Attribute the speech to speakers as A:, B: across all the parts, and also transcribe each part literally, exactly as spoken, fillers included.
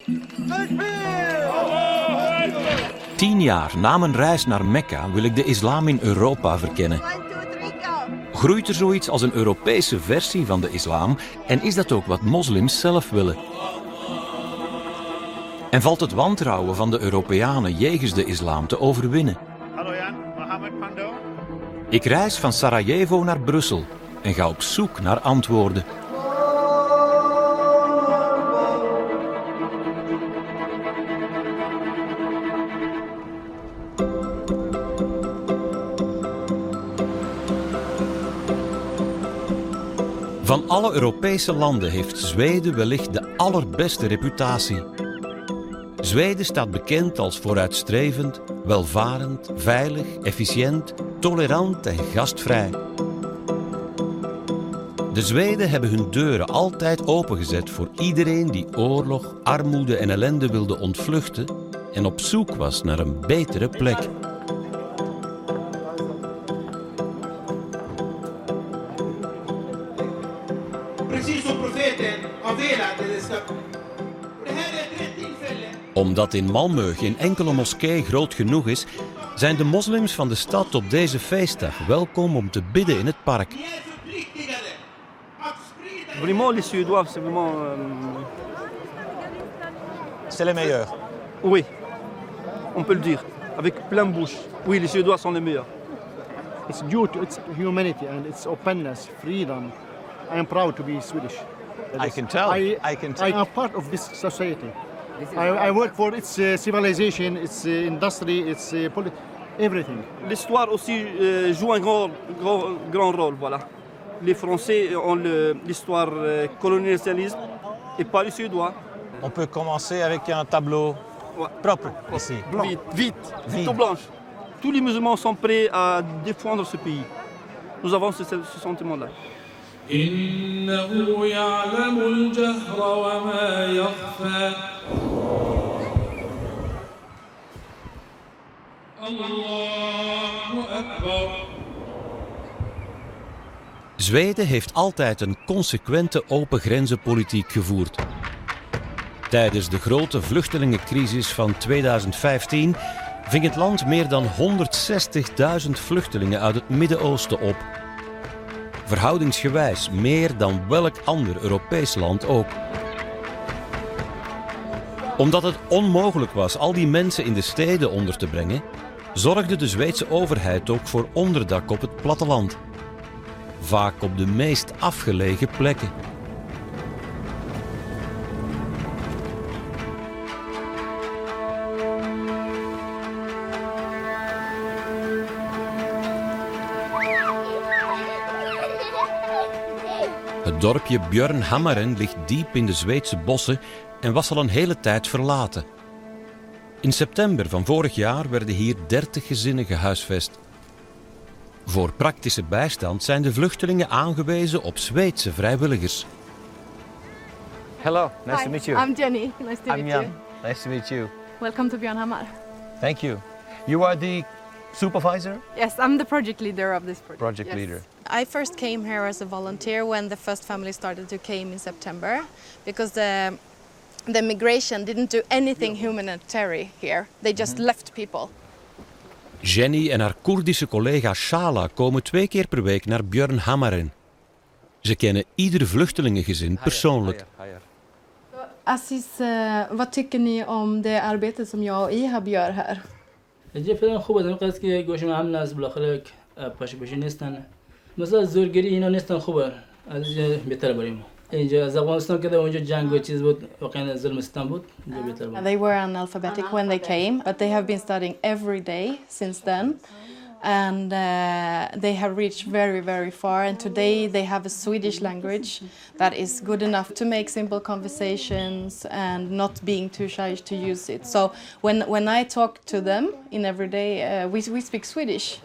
A: Tien jaar na mijn reis naar Mekka wil ik de islam in Europa verkennen. Groeit er zoiets als een Europese versie van de islam en is dat ook wat moslims zelf willen? En valt het wantrouwen van de Europeanen jegens de islam te overwinnen? Ik reis van Sarajevo naar Brussel en ga op zoek naar antwoorden. Van alle Europese landen heeft Zweden wellicht de allerbeste reputatie. Zweden staat bekend als vooruitstrevend, welvarend, veilig, efficiënt, tolerant en gastvrij. De Zweden hebben hun deuren altijd opengezet voor iedereen die oorlog, armoede en ellende wilde ontvluchten en op zoek was naar een betere plek. Omdat in Malmö geen enkele moskee groot genoeg is, zijn de moslims van de stad op deze feestdag welkom om te bidden in het park.
B: Vraiment, les Suédois, c'est vraiment.
C: C'est les meilleurs.
B: Oui, on peut le dire, avec plein bouche. Oui, les Suédois sont les meilleurs.
D: It's due to its humanity and its openness, freedom. I am proud to be Swedish.
C: I can tell.
D: I,
C: I can tell.
D: I am part of this society. I, I work for its uh, civilization, its uh, industry, its uh, poli- everything.
B: L'histoire aussi euh, joue un grand, grand, grand rôle, voilà. Les Français ont le, l'histoire euh, colonialisme et pas les Suédois.
C: On peut commencer avec un tableau
B: Ouais.
C: propre ici.
B: Blanc. Vite, vite,
C: Vite.
B: tout blanche. Tous les musulmans sont prêts à défendre ce pays. Nous avons ce, ce sentiment-là.
E: إنه يعلم الجهر وما يخفى الله أكبر.
A: Zweden heeft altijd een consequente open grenzenpolitiek gevoerd. Tijdens de grote vluchtelingencrisis van tweeduizend vijftien ving het land meer dan honderdzestigduizend vluchtelingen uit het Midden-Oosten op. Verhoudingsgewijs meer dan welk ander Europees land ook. Omdat het onmogelijk was al die mensen in de steden onder te brengen, zorgde de Zweedse overheid ook voor onderdak op het platteland. Vaak op de meest afgelegen plekken. Het dorpje Björnhammaren ligt diep in de Zweedse bossen en was al een hele tijd verlaten. In september van vorig jaar werden hier dertig gezinnen gehuisvest. Voor praktische bijstand zijn de vluchtelingen aangewezen op Zweedse vrijwilligers.
C: Hello, nice
F: Hi,
C: to meet you.
F: I'm Jenny. Nice to
C: I'm
F: meet
C: Jan.
F: you.
C: Nice to meet you.
F: Welcome to Björnhammar.
C: Thank you. You are the supervisor?
F: Yes, I'm the project leader of this project.
C: Project
F: Yes.
C: leader.
G: I first came here as a volunteer when the first family started to came in September because the the migration didn't do anything humanitarian here. They just mm-hmm. left people.
A: Jenny en haar Koerdische collega Shala komen twee keer per week naar Björnhammaren. Ze kennen ieder vluchtelingengezin persoonlijk.
F: Aziz, uh, wat tycker ni om det arbete som jag och Ihab gör här?
H: اینجا فعلا خوبه در قصد که گوش ما هم از بالاخره پاش پاشی نیستن مثلا زورگیری اینا نیستن خوبه از اینجا بهتر بریم اینجا از افغانستان که اونجا جنگ و چیز بود واقعا ظلم ستم بود اینجا بهتر بریم.
F: They were analphabetic when they came, but they have been studying every day since then. And uh, they have reached very, very far. And today they have a Swedish language that is good enough to make simple conversations and not being too shy to use it. So when, when I talk to them in everyday, uh, we, we speak Swedish.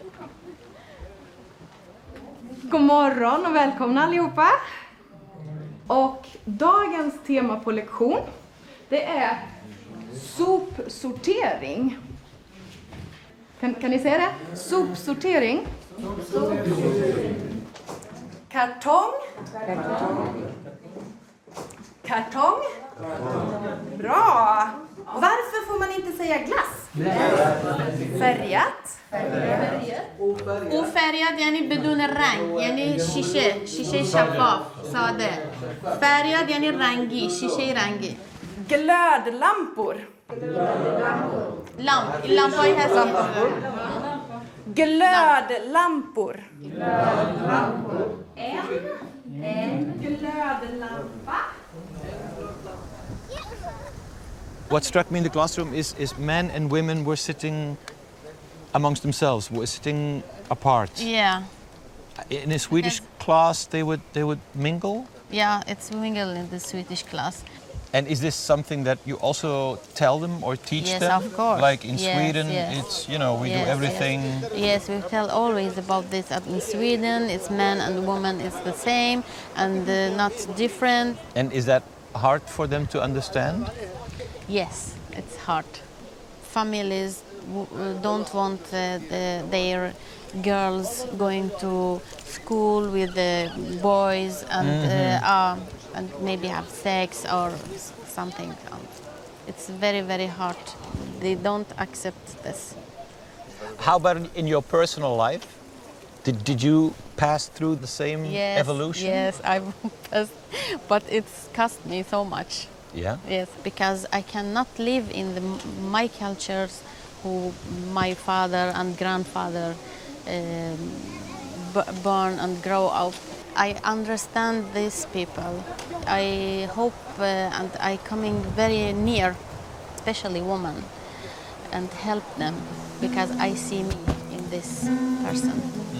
F: God morgon och välkomna allihopa. Och dagens tema på lektion, det är sopsortering. Kan, kan ni se det? Sopsortering. Kartong. Kartong. Kartong. Bra.
I: säga glass? Färgat.
J: وفاريات يعني بدون الرنگ يعني شیشه شیشه شفاف ساده فاريات يعني رنگی شیشه رنگی
I: Glödlampor.
J: لامپ اللامپای هست
I: Glödlampor. En glödlampa.
C: What struck me in the classroom is, is men and women were sitting amongst themselves, were sitting apart.
J: yeah
C: In a Swedish class, they would they would mingle.
J: yeah it's mingle in the Swedish class.
C: And is this something that you also tell them or teach
J: Yes,
C: them?
J: of course.
C: Like in
J: Yes,
C: Sweden,
J: yes.
C: it's, you know, we
J: Yes,
C: do everything.
J: Yes, we tell always about this. In Sweden, it's man and woman is the same and uh, not different.
C: And is that hard for them to understand?
J: Yes, it's hard. Families w- uh, don't want uh, the, their girls going to school with the boys and
C: Mhm.
J: uh, uh, and maybe have sex or s- something else. It's very, very hard. They don't accept this.
C: How about in- in your personal life? Did, did you pass through the same
J: Yes,
C: evolution?
J: yes, I've passed, but it's cost me so much.
C: Yeah?
J: Yes, because I cannot live in the, my cultures who my father and grandfather um, b- born and grow up. I understand these people. I hope uh, and I coming very near, especially women, and help them because I see me in this person.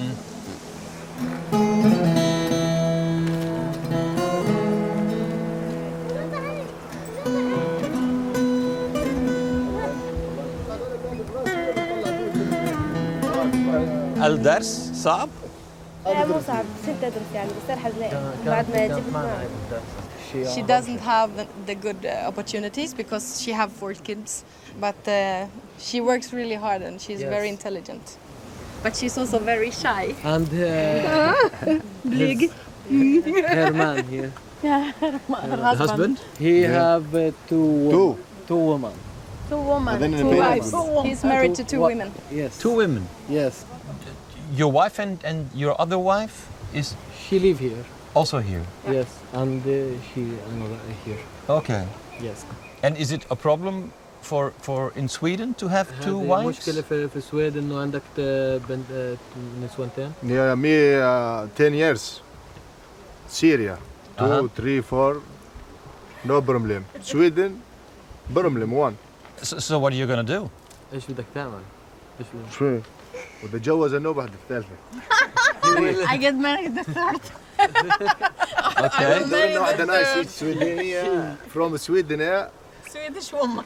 C: الدرس صعب؟
K: مو صعب كنت ادرس يعني بس راح بعد ما جبت
G: She doesn't have the, the good uh, opportunities because she have four kids, but uh, she works really hard and she's
L: Yes.
G: very intelligent. But she's also very shy.
L: And uh,
G: Blig.
L: her man here.
J: Yeah, her, her
L: Uh,
J: husband.
L: He
C: Yeah.
L: have uh, two
C: Two.
L: two women.
J: Two women.
C: then in
G: Two
C: the
G: wives.
C: Philippines.
G: He's married to two
L: wa-
G: women.
L: Yes.
C: Two women.
L: Yes.
C: Your wife and, and your other wife is
L: She live here.
C: also here.
L: Yes. And uh, she another here.
C: Okay.
L: Yes.
C: And is it a problem for, for in Sweden to have two
L: هذه
C: wives?
L: مشكلة في في السويد إنه عندك آه، بنت آه، نسوانتين.
M: Yeah, me uh, ten years. Syria, two,
C: Uh-huh.
M: three, four, no problem. Sweden, problem one.
C: So, so what are you going to do?
L: إيش بدك تعمل؟ إيش بدك؟
M: شو؟ وبتجوز النوبة واحدة الثالثة.
J: I get married the third.
C: Okay.
M: إنه واحدة نايس سويدينية from Sweden yeah.
J: Swedish woman.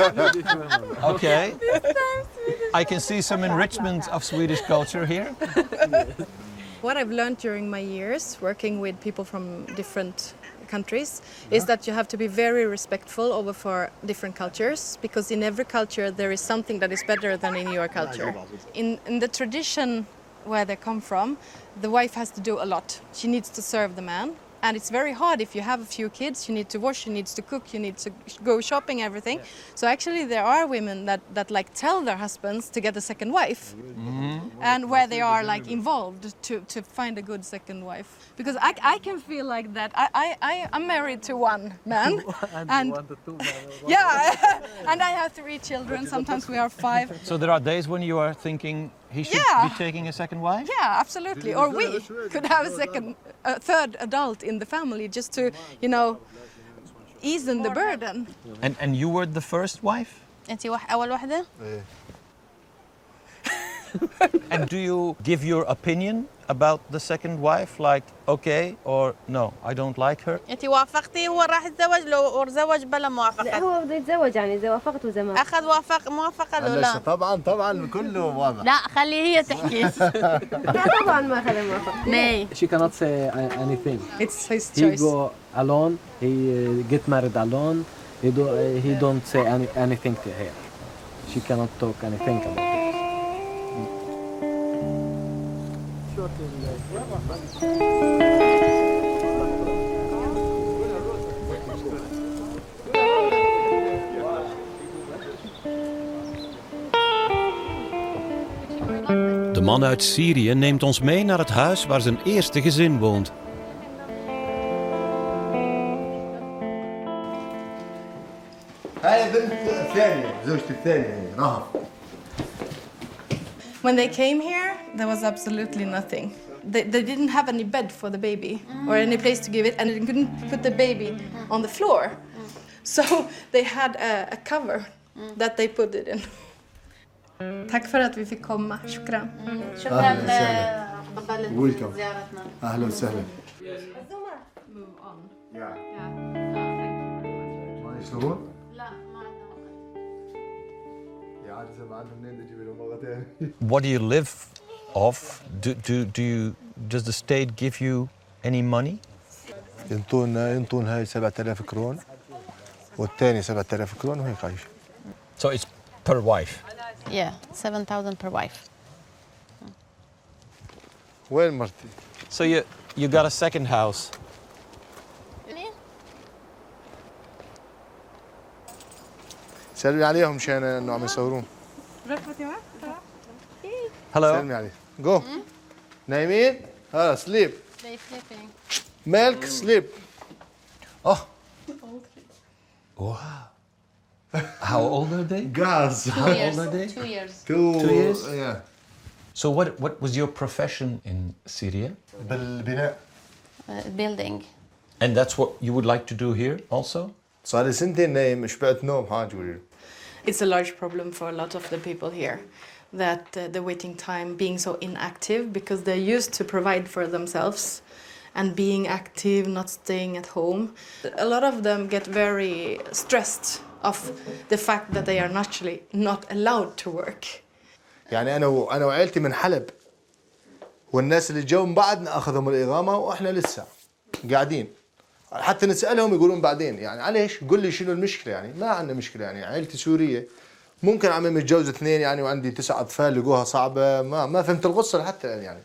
C: Okay. I can see some enrichment of Swedish culture here.
G: What I've learned during my years working with people from different countries is that you have to be very respectful over for different cultures because in every culture there is something that is better than in your culture. In, in the tradition where they come from, the wife has to do a lot. She needs to serve the man. And it's very hard if you have a few kids, you need to wash, you need to cook, you need to go shopping, everything. So actually there are women that, that like tell their husbands to get a second wife. And where they are like involved to, to find a good second wife. Because I, I can feel like that. I, I, I, I'm married to one man. and yeah, and I have three children, sometimes we are five.
C: So there are days when you are thinking he should
G: Yeah.
C: be taking a second wife?
G: Yeah, absolutely. Or we could have a second, a third adult in the family just to, you know, ease the burden.
C: And, and you were the first wife?
J: أنت وح- أول واحدة؟
C: And do you give your opinion about the second wife? Like, okay, or no, I don't like her?
J: أنت وافقتي هو راح يتزوج لو تزوج بلا
K: لا
J: موافقة؟
K: هو بده يتزوج يعني إذا وافقته زمان.
J: أخذ وافق موافقة لو لا؟
M: طبعا طبعا كله واضح.
J: لا خلي هي تحكي.
K: لا طبعا ما أخذ موافقة.
J: Nee.
L: She cannot say uh, anything.
G: It's his
L: He
G: choice.
L: go alone. He uh, get married alone. He do uh, he don't say any, anything to her. She cannot talk anything about it.
A: De man uit Syrië neemt ons mee naar het huis waar zijn eerste gezin woont.
F: When they came here, there was absolutely nothing. They, they didn't have any bed for the baby or any place to give it, and they couldn't put the baby on the floor. So they had a, a cover that they put it in. Tack för att vi fick komma. Shukran.
J: شكرا
M: Welcome. أهلا وسهلا.
F: Move on.
M: ما يشلون؟
J: لا ما عندنا وقت.
M: يا عاد ما عندهم منين تجيب لهم مرة ثانية.
C: What do you live off? Do, do, do you, does the state give you any money?
M: ينطون ينطون هاي سبعة آلاف كرون والثاني سبعة آلاف كرون وهيك عايش.
C: So it's per wife?
J: Yeah, seven thousand per wife.
M: وين مرتي؟
C: So you, you got a second house?
M: سلمي عليهم مشان انه عم يصورون.
C: Hello.
M: سلمي عليه. Go. نايمين؟ ها sleep.
J: They sleeping.
M: Milk sleep.
C: Oh. Wow. How old are they?
M: Guys.
J: Two
C: How
J: years.
C: old are they?
J: Two years.
M: Two,
C: Two years?
M: Yeah.
C: So what, what was your profession in Syria?
M: بالبناء.
J: Uh, building.
C: And that's what you would like to do here also?
M: صار لي سنتين نايم شبعت نوم حاج ولي.
F: It's a large problem for a lot of the people here, that uh, the waiting time being so inactive, because they're used to provide for themselves and being active, not staying at home. A lot of them get very stressed of the fact that they are naturally not allowed to work.
M: يعني انا و... انا وعائلتي من حلب والناس اللي جو من بعدنا اخذهم الاقامه واحنا لسه قاعدين حتى نسالهم يقولون بعدين يعني معلش قول لي شنو المشكله يعني ما عندنا مشكله يعني عائلتي سوريه ممكن عمي متجوز اثنين يعني وعندي تسع اطفال لقوها صعبه ما ما فهمت القصه حتى الان يعني.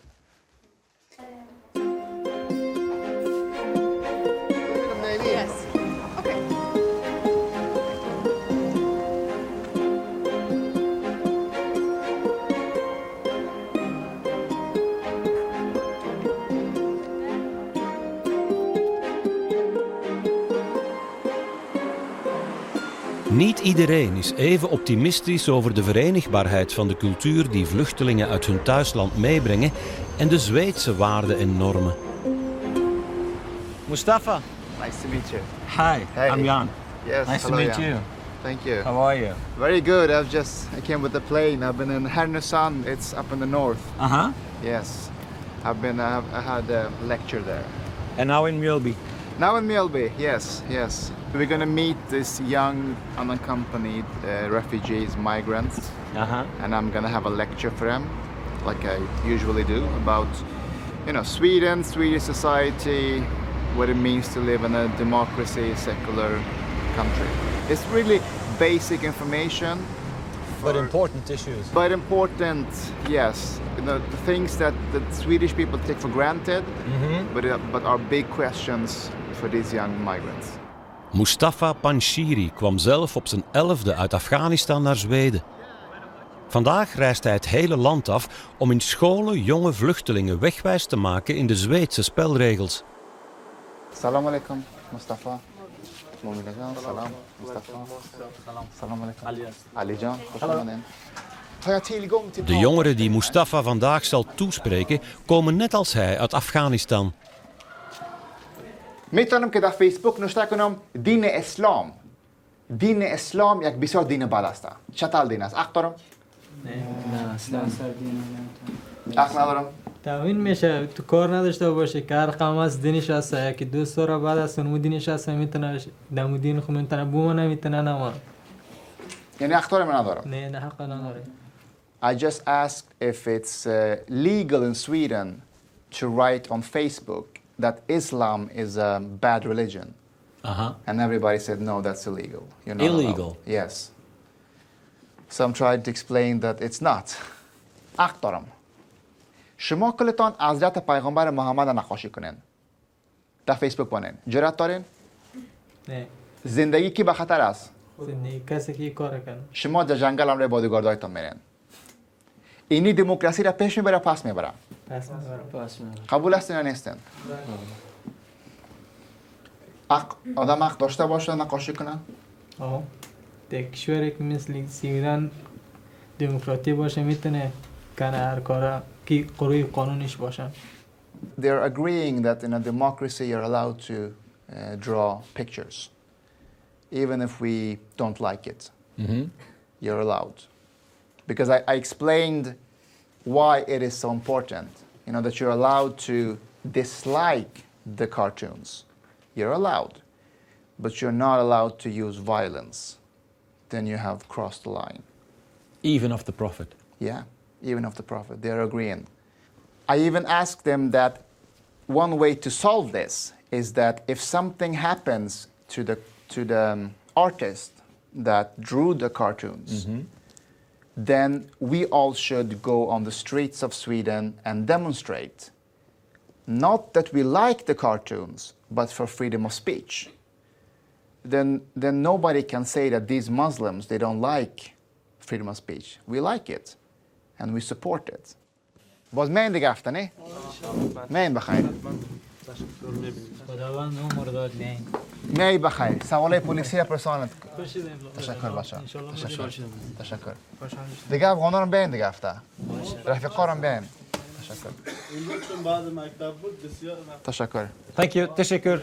A: Niet iedereen is even optimistisch over de verenigbaarheid van de cultuur die vluchtelingen uit hun thuisland meebrengen en de Zweedse waarden en normen.
C: Mustafa.
N: Nice to meet you.
C: Hi,
N: Hey.
C: I'm Jan.
N: Yes,
C: Nice
N: hello,
C: to meet
N: Jan.
C: you.
N: Thank you.
C: How are you?
N: Very good. I've just I came with the plane. I've been in Härnösand. It's up in the north.
C: Uh huh.
N: Yes, I've been. I, have, I had a lecture there.
C: And now in Mjölby.
N: Now in Mjölby. Yes, yes. We're gonna meet this young, unaccompanied uh, refugees, migrants,
C: Uh huh.
N: and I'm gonna have a lecture for them, like I usually do, about you know Sweden, Swedish society, what it means to live in a democracy, secular country. It's really basic information.
C: But important issues.
N: But important, yes. You know, the things that the Swedish people take for granted,
C: Mm-hmm.
N: but, uh, but are big questions for these young migrants.
A: Mustafa Panshiri kwam zelf op zijn elfde uit Afghanistan naar Zweden. Vandaag reist hij het hele land af om in scholen jonge vluchtelingen wegwijs te maken in de Zweedse spelregels.
N: Salam alaikum, Mustafa. Salam, Mustafa. Salam alaikum. Ali Jan, har jag tillgång till
A: De jongeren die Mustafa vandaag zal toespreken komen net als hij uit Afghanistan.
N: میتونم که در فیسبوک نوشته کنم دین اسلام دین اسلام یک بسیار دین بد است چطور دین است؟ حق دارم؟
O: نه اصلا
N: حق ندارم؟
O: تامین میشه تو کار نداشته باشه که هر قوم از دینش هست یکی دوست داره بعد از اون دینش هست میتونه دمو دین خود میتونه بمونه میتونه نمونه
N: یعنی حق دارم ندارم؟
O: نه نه حق نداره.
N: I just asked if it's uh, legal in Sweden to write on Facebook that Islam is a bad religion.
C: Uh-huh.
N: And everybody said, no, that's illegal. You're not
C: Illegal?
N: allowed. Yes. So I'm trying to explain that it's not. حق دارم. شما کلتان حضرت پیغمبر محمد نقاشی کنین. در فیسبوک بانین. جرأت دارین؟
O: نه.
N: زندگی کی به خطر است؟
O: زندگی کسی که کار کنه.
N: شما در جنگل هم روی بادیگاردایتان میرین. اینی دموکراسی را پیش میبره پس میبره. قبول هستین یا نیستین؟ اق آدم حق داشته باشه نقاشی کنن؟
O: آه در کشوری که مثل سویدن دموکراتی باشه میتونه کنه هر کارا که قروی قانونش باشه.
N: They're agreeing that in a democracy you're allowed to uh, draw pictures. Even if we don't like it, mm-hmm. you're allowed. Because I, I explained why it is so important. You know, that you're allowed to dislike the cartoons. You're allowed. But you're not allowed to use violence. Then you have crossed the line.
A: Even of the Prophet?
N: Yeah, even of the Prophet. They're agreeing. I even asked them that one way to solve this is that if something happens to the to the um, artist that drew the cartoons, mm-hmm. then we all should go on the streets of Sweden and demonstrate. Not that we like the cartoons, but for freedom of speech. Then, then nobody can say that these Muslims, they don't like freedom of speech. We like it, and we support it. باز من دیگه افتنی؟ من بخیر.
O: خداوند عمر داد نه.
N: می بخیر. سوالای پلیسی پرسانت. تشکر بچه. تشکر. تشکر. دیگه افغانان بین دیگه افته. رفیقارم بین. تشکر. تشکر.
C: Thank you. تشکر.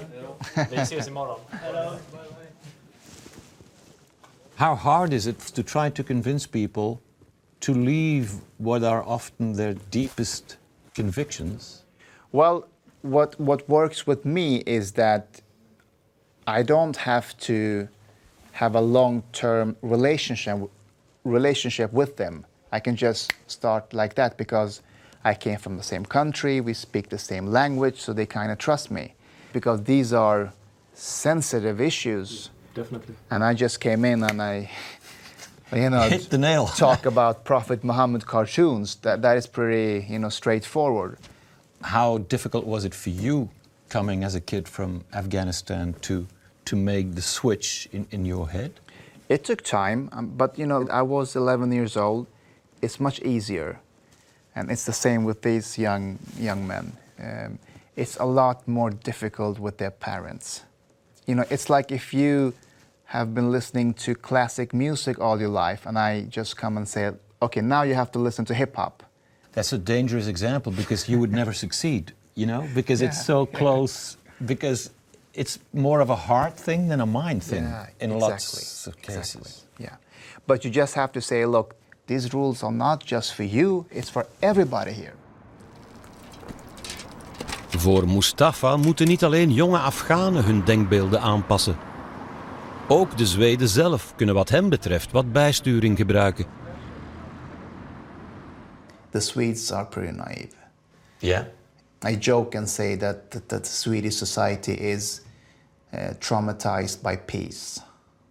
C: How hard is it to try to convince people to leave what are often their deepest convictions?
N: Well, what what works with me is that I don't have to have a long-term relationship relationship with them. I can just start like that because I came from the same country, we speak the same language, so they kind of trust me. Because these are sensitive issues.
L: Definitely.
N: And I just came in and I, you know,
C: hit the nail.
N: talk about Prophet Muhammad cartoons. That that is pretty, you know, straightforward.
C: How difficult was it for you coming as a kid from Afghanistan to to make the switch in, in your head?
N: It took time, um, but you know, I was eleven years old. It's much easier, and it's the same with these young young men. Um, it's a lot more difficult with their parents. You know, it's like if you have been listening to classic music all your life, and I just come and say, okay, now you have to listen to hip hop.
C: That's a dangerous example because you would never succeed, you know, because
N: Yeah,
C: it's so
N: yeah.
C: close, because it's more of a heart thing than a mind thing
N: Yeah,
C: in
N: exactly,
C: lots of cases.
N: Exactly. Yeah, but you just have to say, look, these rules are not just for you, it's for everybody here.
A: Voor Mustafa moeten niet alleen jonge Afghanen hun denkbeelden aanpassen. Ook de Zweden zelf kunnen wat hem betreft wat bijsturing gebruiken.
N: The Swedes are pretty naive.
C: Yeah?
N: I joke and say that, that, that Swedish society is uh, traumatized by peace.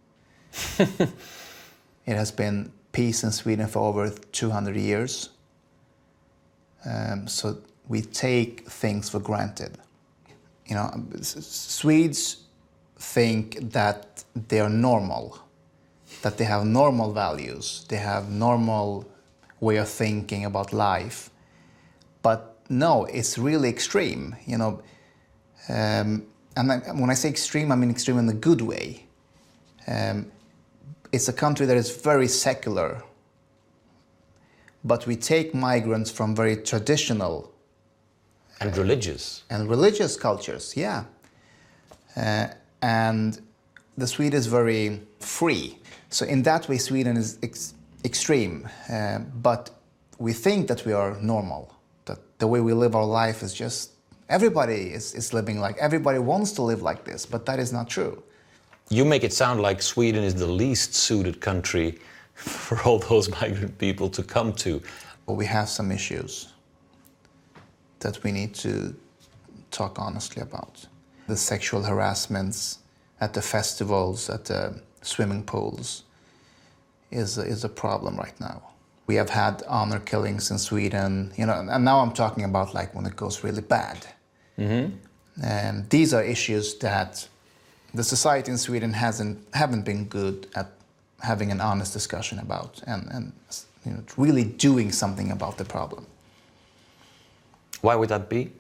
N: It has been peace in Sweden for over two hundred years. Um, so we take things for granted. You know, Swedes think that they are normal, that they have normal values, they have normal way of thinking about life. But no, it's really extreme, you know. Um, and I, when I say extreme, I mean extreme in a good way. Um, it's a country that is very secular, but we take migrants from very traditional
C: and religious
N: and religious cultures, yeah. Uh, and the Swede is very free. So in that way, Sweden is ex- extreme, uh, but we think that we are normal, that the way we live our life is just, everybody is, is living like, everybody wants to live like this, but that is not true.
C: You make it sound like Sweden is the least suited country for all those migrant people to come to.
N: But we have some issues that we need to talk honestly about. The sexual harassments at the festivals, at the swimming pools, is a, is a problem right now. We have had honor killings in Sweden, you know, and now I'm talking about like when it goes really bad.
C: Mm-hmm.
N: And these are issues that the society in Sweden hasn't haven't been good at having an honest discussion about and, and you know, really doing something about the problem.
C: Why would that be?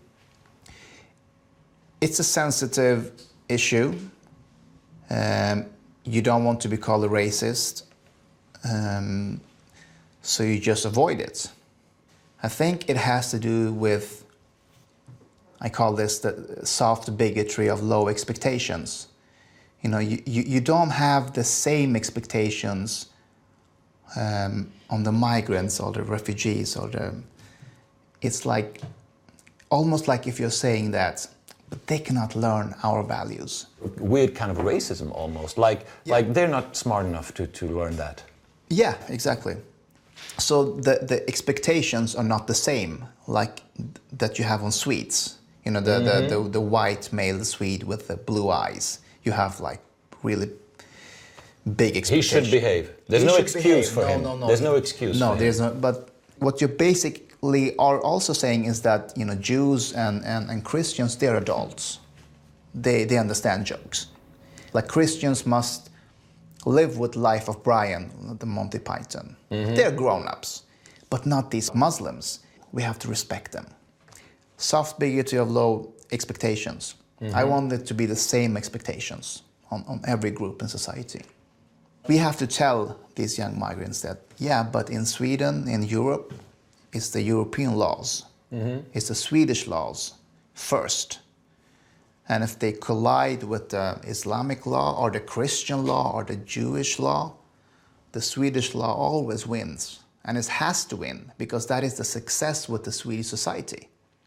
N: It's a sensitive issue. Um, you don't want to be called a racist, um, so you just avoid it. I think it has to do with, I call this the soft bigotry of low expectations. You know, you, you, you don't have the same expectations um, on the migrants or the refugees or the, it's like, almost like if you're saying that, but they cannot learn our values.
C: Weird kind of racism almost, like,
N: yeah.
C: like they're not smart enough to, to learn that.
N: Yeah, exactly. So the, the expectations are not the same, like that you have on Swedes. You know, the, mm-hmm. the, the, the white male Swede with the blue eyes. You have like really big expectations.
C: He should behave. There's
N: he
C: no excuse
N: behave.
C: for
N: no,
C: him.
N: No, no,
C: There's no excuse
N: No,
C: for
N: there's
C: him.
N: no, but what you basically are also saying is that, you know, Jews and, and, and Christians, they're adults. They, they understand jokes. Like Christians must live with Life of Brian, the Monty Python. Mm-hmm. They're grown-ups, but not these Muslims. We have to respect them. Soft bigotry of low expectations. Mm-hmm. I want it to be the same expectations on, on every group in society. We have to tell these young migrants that, yeah, but in Sweden, in Europe, it's the European laws. Mm-hmm. It's the Swedish laws first. And if they collide with the Islamic law or the Christian law or the Jewish law, the Swedish law always wins. And it has to win, because that is the success with the Swedish society.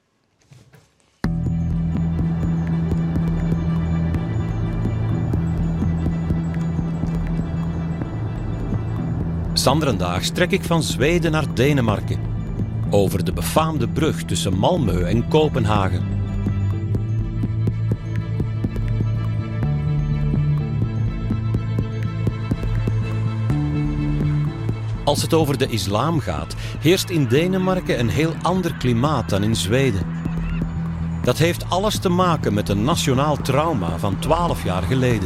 A: Sanderendaag trek ik van Zweden naar Denemarken. Over de befaamde brug tussen Malmö en Kopenhagen. Als het over de islam gaat, heerst in Denemarken een heel ander klimaat dan in Zweden. Dat heeft alles te maken met een nationaal trauma van twaalf jaar geleden.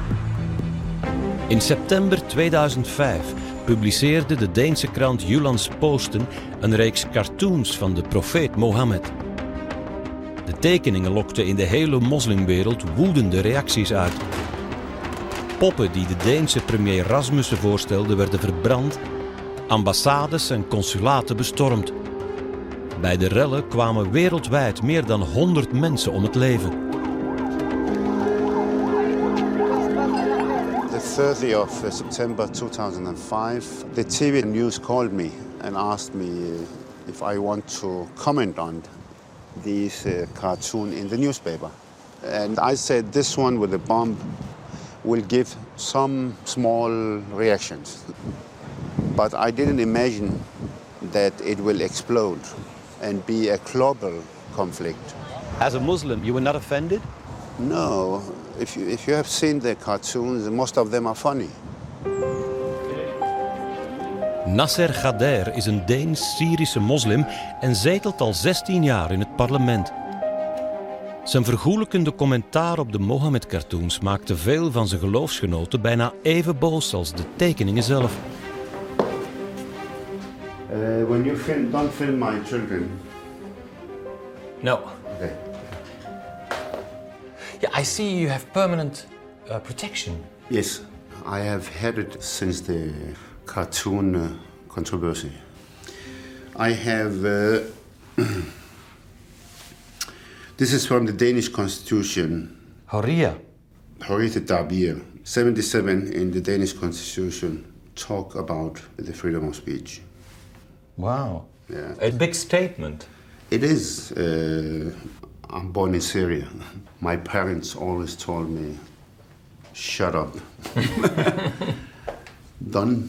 A: In september tweeduizend vijf publiceerde de Deense krant Jyllands-Posten een reeks cartoons van de profeet Mohammed. De tekeningen lokten in de hele moslimwereld woedende reacties uit. Poppen die de Deense premier Rasmussen voorstelde werden verbrand, ambassades en consulaten bestormd. Bij de rellen kwamen wereldwijd meer dan honderd mensen om het leven.
P: The thirtieth of September two thousand five, the T V news called me and asked me if I want to comment on this uh, cartoon in the newspaper. And I said this one with the bomb will give some small reactions. But I didn't imagine that it will explode and be a global conflict.
C: As a Muslim, you were not offended?
P: No. If you, if you have seen the cartoons, most of them are funny.
A: Nasser Khader is een Deens-Syrische moslim en zetelt al zestien jaar in het parlement. Zijn vergoelijkende commentaar op de Mohammed-cartoons maakte veel van zijn geloofsgenoten bijna even boos als de tekeningen zelf.
P: Uh, when you film, don't film my children.
C: No.
P: Okay.
C: Yeah, I see you have permanent uh, protection.
P: Yes, I have had it since the cartoon uh, controversy. I have. Uh, this is from the Danish Constitution.
C: Horia.
P: Horia Dabir. seventy-seven in the Danish Constitution talk about the freedom of speech.
C: Wow.
P: Yeah.
C: A big statement.
P: It is. Uh, I'm born in Syria. My parents always told me, shut up. Don't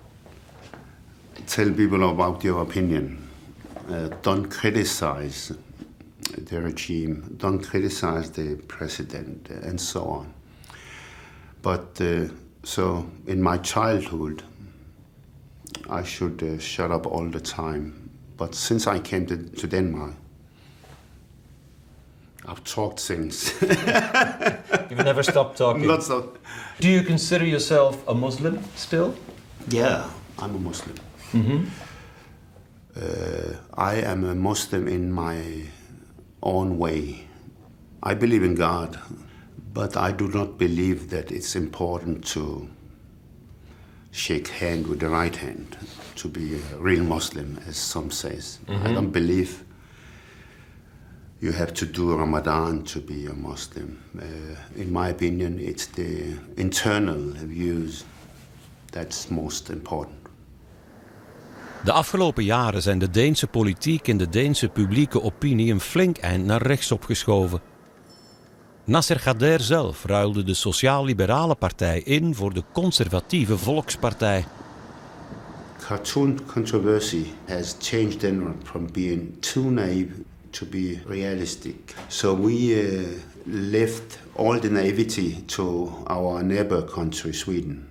P: tell people about your opinion. Uh, don't criticize the regime. Don't criticize the president, and so on. But uh, so in my childhood, I should uh, shut up all the time. But since I came to, to Denmark, I've talked since.
C: You've never stopped talking?
P: Not so.
C: Do you consider yourself a Muslim still?
P: Yeah, I'm a Muslim.
C: Mm-hmm.
P: Uh, I am a Muslim in my own way. I believe in God, but I do not believe that it's important to shake hand with the right hand to be a real Muslim, as some says.
C: Mm-hmm.
P: I don't believe you have to do Ramadan to be a Muslim. Uh, in my opinion, it's the internal views that's most important.
A: De afgelopen jaren zijn de Deense politiek en de Deense publieke opinie een flink eind naar rechts opgeschoven. Nasser Khader zelf ruilde de Sociaal-Liberale Partij in voor de conservatieve Volkspartij.
P: Cartoon controversy has changed Denmark from being too naive to be realistic. So we uh, left all the naivety to our neighbor country, Sweden.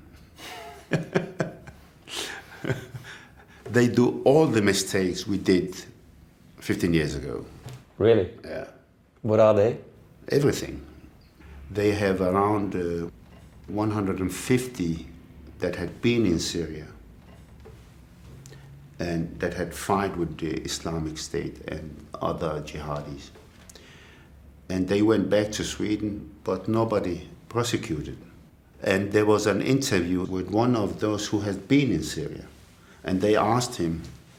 P: They do all the mistakes we did fifteen years ago.
C: Really?
P: Yeah.
C: What are they?
P: Everything. They have around uh, one hundred fifty that had been in Syria and that had fought with the Islamic State and other jihadis. And they went back to Sweden, but nobody prosecuted. And there was an interview with one of those who had been in Syria. And they asked him,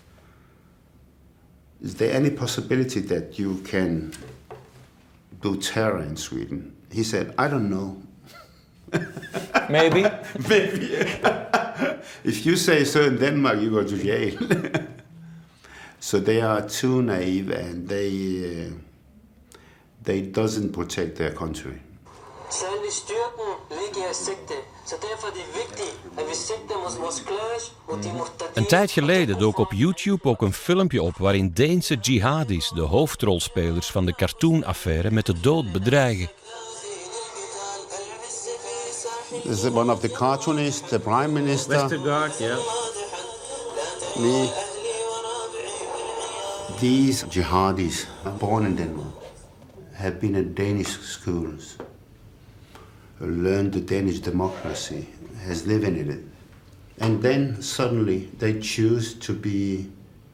P: is there any possibility that you can do terror in Sweden? He said, I don't know.
C: Maybe?
P: Maybe. If you say so in Denmark, you go to jail. So they are too naive and they, uh, they doesn't protect their country.
Q: Særlig styrken ligger i sigte, så derfor er det vigtigt, at vi sigter mod vores clash mod de muhtadin.
A: Een tijd geleden dook op YouTube ook een filmpje op waarin Deense jihadis de hoofdrolspelers van de cartoonaffaire met de dood bedreigen.
P: This is one of the cartoonists, the prime minister.
C: Westergaard, yeah.
P: Me. These jihadis, born in Denmark, have been at Danish schools, learned the Danish democracy, has lived in it. And then suddenly they choose to be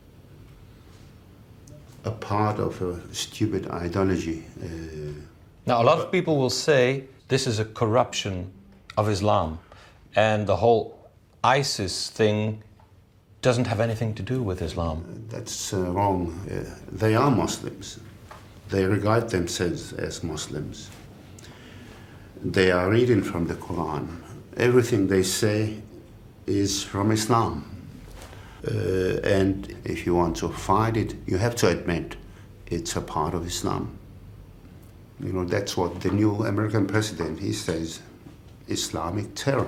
P: a part of a stupid ideology. Uh,
C: Now, a lot of people will say this is a corruption of Islam, and the whole ISIS thing doesn't have anything to do with Islam.
P: That's uh, wrong. Uh, they are Muslims. They regard themselves as Muslims. They are reading from the Quran. Everything they say is from Islam. Uh, and if you want to fight it, you have to admit it's a part of Islam. You know, that's what the new American president, he says, Islamic terror.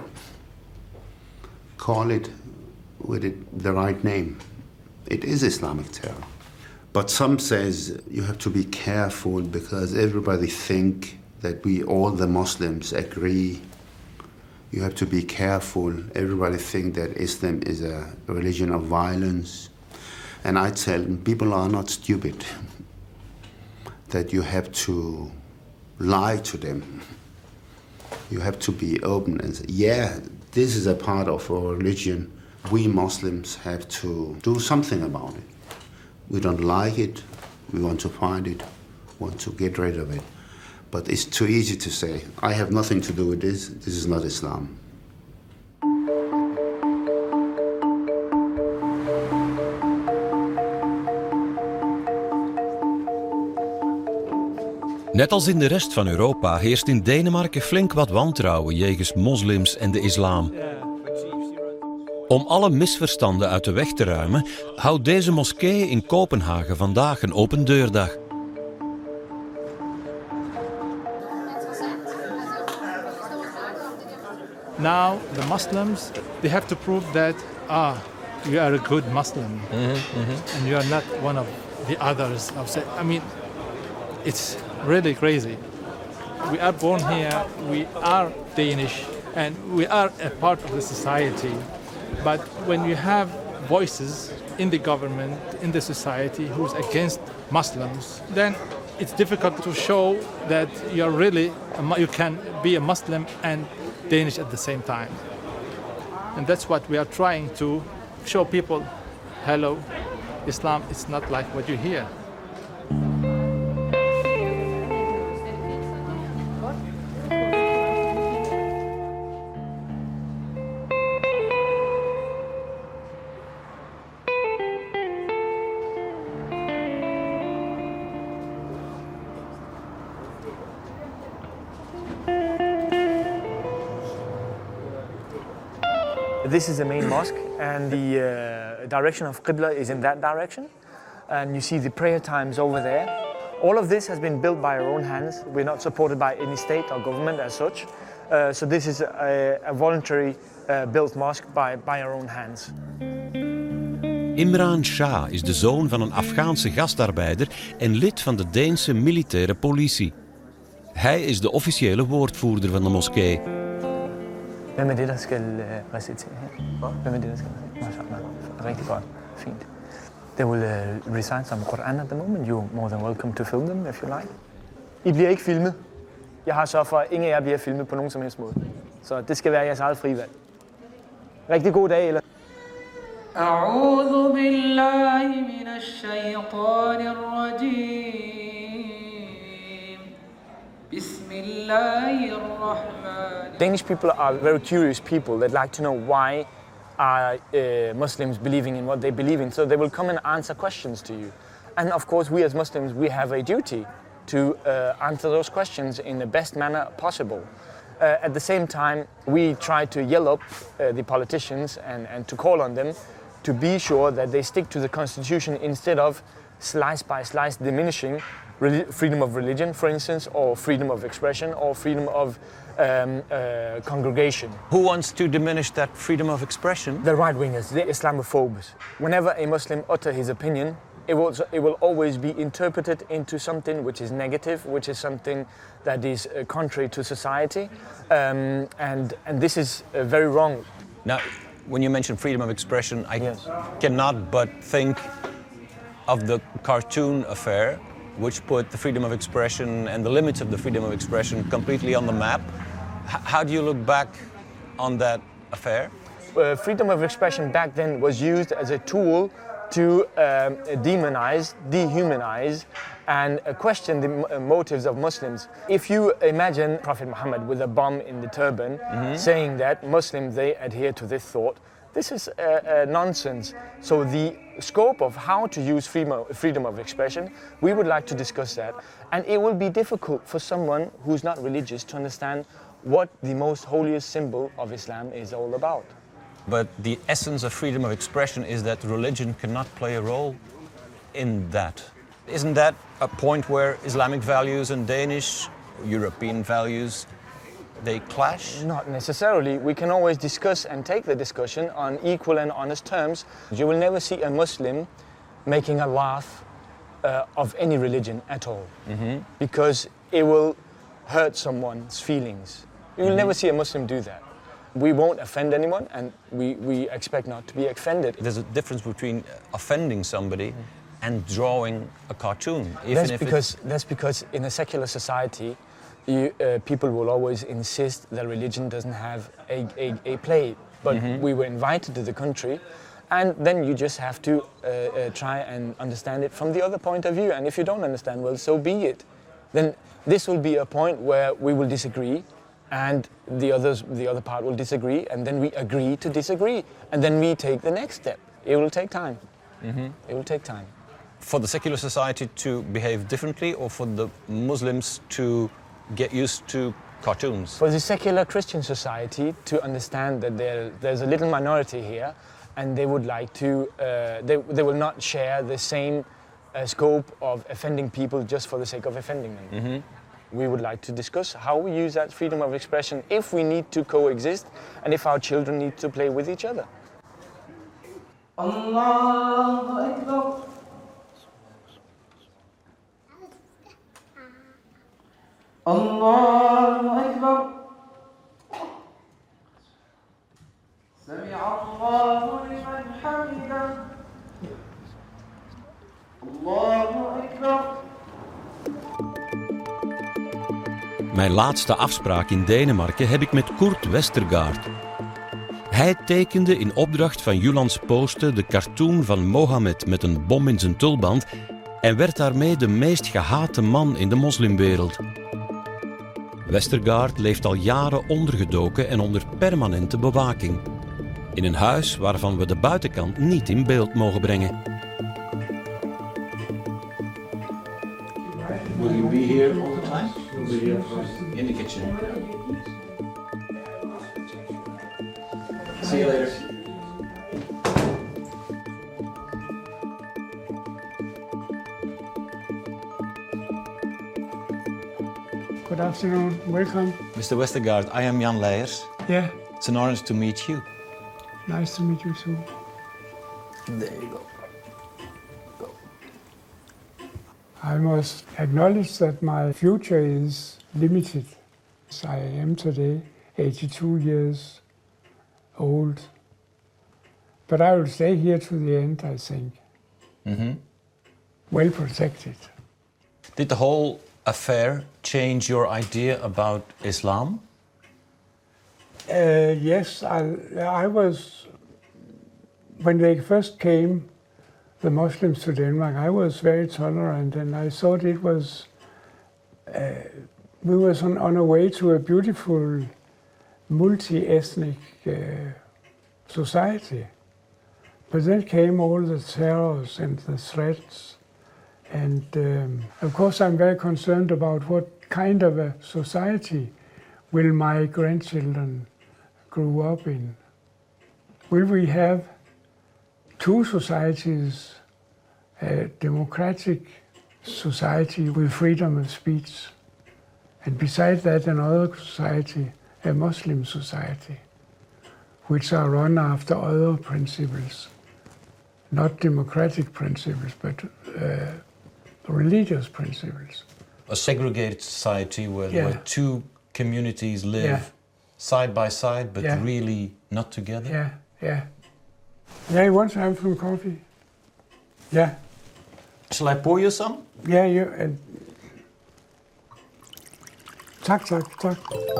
P: Call it with it the right name. It is Islamic terror. But some says you have to be careful because everybody think that we, all the Muslims, agree. You have to be careful. Everybody think that Islam is a religion of violence. And I tell them, people are not stupid. That you have to lie to them. You have to be open and say, yeah, this is a part of our religion. We Muslims have to do something about it. We don't like it, we want to find it, want to get rid of it. But it's too easy to say, I have nothing to do with this, this is not Islam.
A: Net als in de rest van Europa heerst in Denemarken flink wat wantrouwen jegens moslims en de islam. Om alle misverstanden uit de weg te ruimen, houdt deze moskee in Kopenhagen vandaag een open deurdag.
R: Now the Muslims, they have to prove that, ah, you are a good Muslim,
C: Mm-hmm, mm-hmm.
R: and you are not one of the others. I mean, it's really crazy. We are born here, we are Danish, and we are a part of the society. But when you have voices in the government, in the society, who's against Muslims, then it's difficult to show that you're really, a, you can be a Muslim and Danish at the same time. And that's what we are trying to show people. Hello, Islam is not like what you hear.
S: This is the main mosque, and the uh, direction of Qibla is in that direction. And you see the prayer times over there. All of this has been built by our own hands. We're not supported by any state or government as such. Uh, so this is a, a voluntary uh, built mosque by, by our own hands.
A: Imran Shah is de zoon van een Afghaanse gastarbeider en lid van de Deense militaire politie. Hij is de officiële woordvoerder van de moskee.
S: Hvem er det, der skal uh, recitere her? Hvem er det, der skal recitere? Mashallah. Rigtig godt. Fint. They will uh, recite some Quran at the moment. You're more than welcome to film them if you like. I bliver ikke filmet. Jeg har sørget for, at ingen af jer bliver filmet på nogen som helst måde. Så det skal være jeres eget frivalg. Rigtig god dag, eller?
T: أعوذ بالله من الشيطان الرجيم بسم الله الرحمن.
S: Danish people are very curious people that like to know why are uh, Muslims believing in what they believe in, so they will come and answer questions to you. And of course, we as Muslims, we have a duty to uh, answer those questions in the best manner possible. Uh, at the same time, we try to yell up uh, the politicians and, and to call on them to be sure that they stick to the constitution instead of slice by slice diminishing freedom of religion, for instance, or freedom of expression, or freedom of um, uh, congregation.
C: Who wants to diminish that freedom of expression?
S: The right-wingers, the Islamophobes. Whenever a Muslim utters his opinion, it will, it will always be interpreted into something which is negative, which is something that is uh, contrary to society, um, and, and this is uh, very wrong.
C: Now, when you mention freedom of expression, I
S: yes.
C: cannot but think of the cartoon affair, which put the freedom of expression and the limits of the freedom of expression completely on the map. H- how do you look back on that affair?
S: Uh, freedom of expression back then was used as a tool to um, demonize, dehumanize, and uh, question the m- uh, motives of Muslims. If you imagine Prophet Muhammad with a bomb in the turban, mm-hmm. saying that Muslims, they adhere to this thought, this is uh, uh, nonsense. So the scope of how to use freedom, freedom of expression, we would like to discuss that. And it will be difficult for someone who's not religious to understand what the most holiest symbol of Islam is all about.
C: But the essence of freedom of expression is that religion cannot play a role in that. Isn't that a point where Islamic values and Danish, European values, they clash?
S: Not necessarily. We can always discuss and take the discussion on equal and honest terms. You will never see a Muslim making a laugh uh, of any religion at all, mm-hmm. because it will hurt someone's feelings. You will mm-hmm. never see a Muslim do that. We won't offend anyone, and we, we expect not to be offended.
C: There's a difference between offending somebody mm. and drawing a cartoon. Even
S: that's,
C: if
S: because, that's because in a secular society, you, uh, people will always insist that religion doesn't have a, a, a play. But mm-hmm. we were invited to the country, and then you just have to uh, uh, try and understand it from the other point of view. And if you don't understand, well, so be it. Then this will be a point where we will disagree, and the others, the other part will disagree, and then we agree to disagree, and then we take the next step. It will take time. Mm-hmm. It will take time.
C: For the secular society to behave differently, or for the Muslims to get used to cartoons?
S: For the secular Christian society to understand that there, there's a little minority here, and they would like to, uh, they, they will not share the same uh, scope of offending people just for the sake of offending them. Mm-hmm. We would like to discuss how we use that freedom of expression if we need to coexist and if our children need to play with each other.
T: Allahu Akbar. Allahu Akbar. Sami'a Allahu liman hamidah. Allahu Akbar.
A: mijn laatste afspraak in Denemarken heb ik met Kurt Westergaard. Hij tekende in opdracht van Julans Posten de cartoon van Mohammed met een bom in zijn tulband en werd daarmee de meest gehate man in de moslimwereld. Westergaard leeft al jaren ondergedoken en onder permanente bewaking. In een huis waarvan we de buitenkant niet in beeld mogen brengen.
C: Will you be here all the time? We'll be here in the kitchen. See you later.
U: Good afternoon, welcome.
C: Mister Westergaard, I am Jan Leijers.
U: Yeah.
C: It's an honor to meet you.
U: Nice to meet you too.
C: There you go.
U: I must acknowledge that my future is limited. I am today eighty-two years old, but I will stay here to the end, I think.
C: Mm-hmm.
U: Well protected.
C: Did the whole affair change your idea about Islam?
U: Uh, yes, I, I was, when they first came, the Muslims to Denmark, I was very tolerant, and I thought it was, uh, we were on, on a way to a beautiful multi-ethnic uh, society. But then came all the terrors and the threats, and um, of course I'm very concerned about what kind of a society will my grandchildren grow up in. Will we have two societies, a democratic society with freedom of speech, and beside that another society, a Muslim society, which are run after other principles, not democratic principles, but uh, religious principles.
C: A segregated society where,
U: Yeah.
C: where two communities live
U: Yeah.
C: side by side, but
U: Yeah.
C: really not together?
U: Yeah, yeah. Yeah, you want to have some coffee? Yeah.
C: Shall I pour you some?
U: Yeah, you... Uh, tak, tak, tak.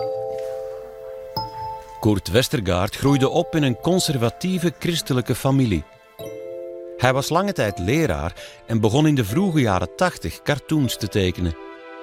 A: Kurt Westergaard groeide op in een conservatieve christelijke familie. Hij was lange tijd leraar en begon in de vroege jaren tachtig cartoons te tekenen.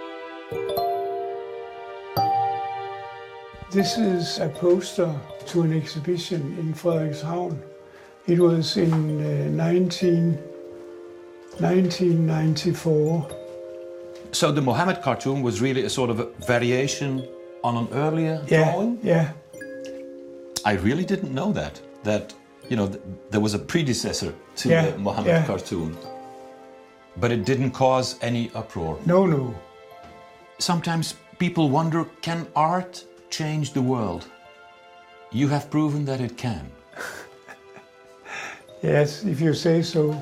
U: This is a poster to an exhibition in Frederikshavn. It was in uh, nineteen, nineteen ninety-four.
C: So the Mohammed cartoon was really a sort of a variation on an earlier
U: Yeah,
C: drawing?
U: yeah.
C: I really didn't know that. That, you know, th- there was a predecessor to
U: Yeah,
C: the Mohammed
U: yeah.
C: cartoon. But it didn't cause any uproar.
U: No, no.
C: Sometimes people wonder, can art change the world? You have proven that it can.
U: Yes, if you say so.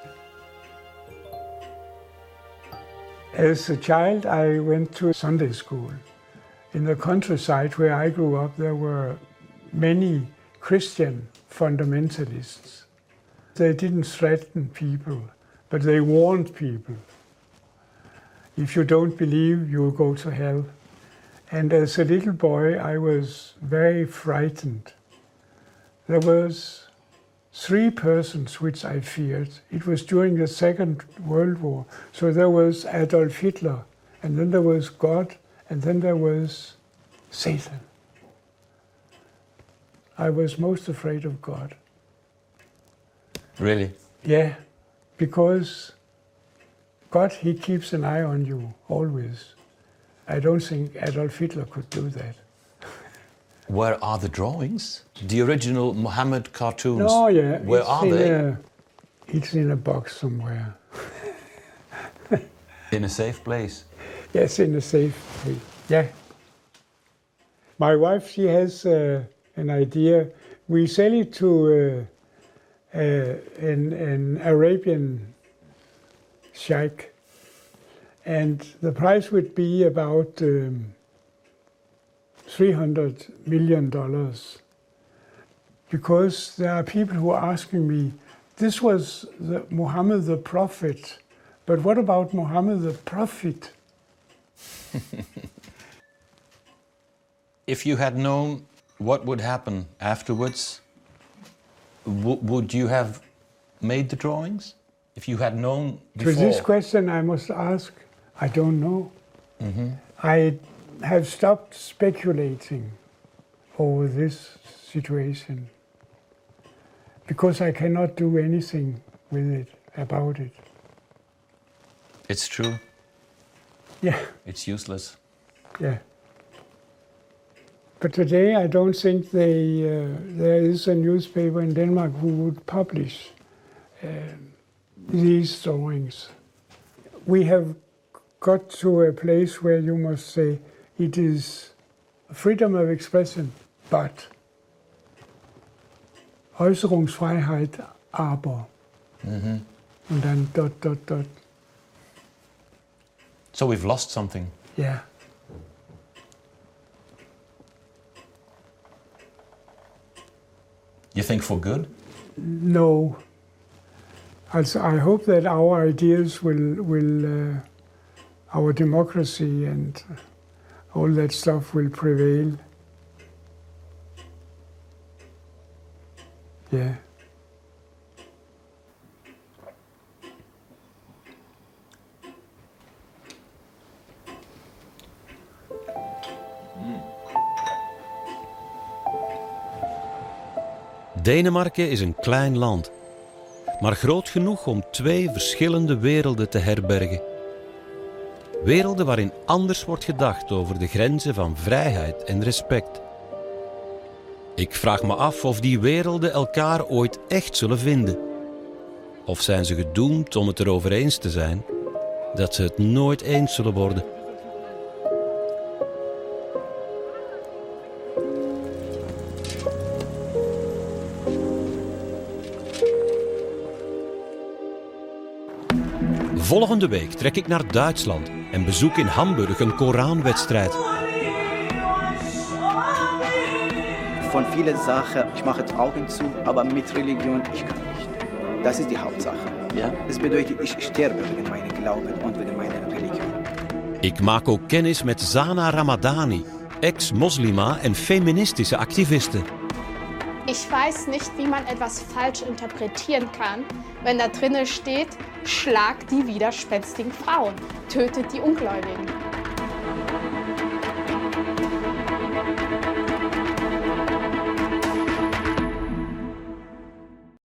U: As a child, I went to Sunday school. In the countryside where I grew up, there were many Christian fundamentalists. They didn't threaten people, but they warned people. If you don't believe, you will go to hell. And as a little boy, I was very frightened. There was three persons which I feared. It was during the Second World War. So there was Adolf Hitler, and then there was God, and then there was Satan. I was most afraid of God.
C: Really?
U: Yeah, because God, he keeps an eye on you, always. I don't think Adolf Hitler could do that.
C: Where are the drawings? The original Mohammed cartoons?
U: No, yeah.
C: Where
U: it's
C: are
U: in
C: they?
U: A, it's in a box somewhere.
C: In a safe place?
U: Yes, in a safe place. Yeah. My wife, she has uh, an idea. We sell it to uh, uh, an, an Arabian sheikh, and the price would be about um, three hundred million dollars. Because there are people who are asking me, this was the Muhammad the Prophet, but what about Muhammad the Prophet?
C: If you had known what would happen afterwards, w- would you have made the drawings? If you had known before?
U: To this question I must ask, I don't know.
C: Mm-hmm.
U: I have stopped speculating over this situation because I cannot do anything with it, about it.
C: It's true.
U: Yeah.
C: It's useless.
U: Yeah. But today I don't think they, uh, there is a newspaper in Denmark who would publish uh, these drawings. We have got to a place where you must say it is freedom of expression, but Äußerungsfreiheit aber.
C: Mm-hmm.
U: And then dot, dot, dot.
C: So we've lost something.
U: Yeah.
C: You think for good?
U: No. Also, I hope that our ideas will, will uh, our democracy and all that stuff will prevail. Yeah.
A: Denemarken is een klein land, maar groot genoeg om twee verschillende werelden te herbergen. Werelden waarin anders wordt gedacht over de grenzen van vrijheid en respect. Ik vraag me af of die werelden elkaar ooit echt zullen vinden. Of zijn ze gedoemd om het erover eens te zijn dat ze het nooit eens zullen worden. Volgende week trek ik naar Duitsland en bezoek in Hamburg een Koranwedstrijd.
D: Von vielen Sachen, ich mache die Augen zu, aber mit Religion, ich kann nicht. Das ist die Hauptsache. Ja? Das bedeutet, ich sterbe wegen meiner Glauben und wegen meiner Religion.
A: Ik maak ook kennis met Zana Ramadani, ex-moslima en feministische activiste.
V: Ich weiß nicht, wie man etwas falsch interpretieren kann, wenn da drinnen steht, schlag die widerspenstigen Frauen, tötet die Ungläubigen.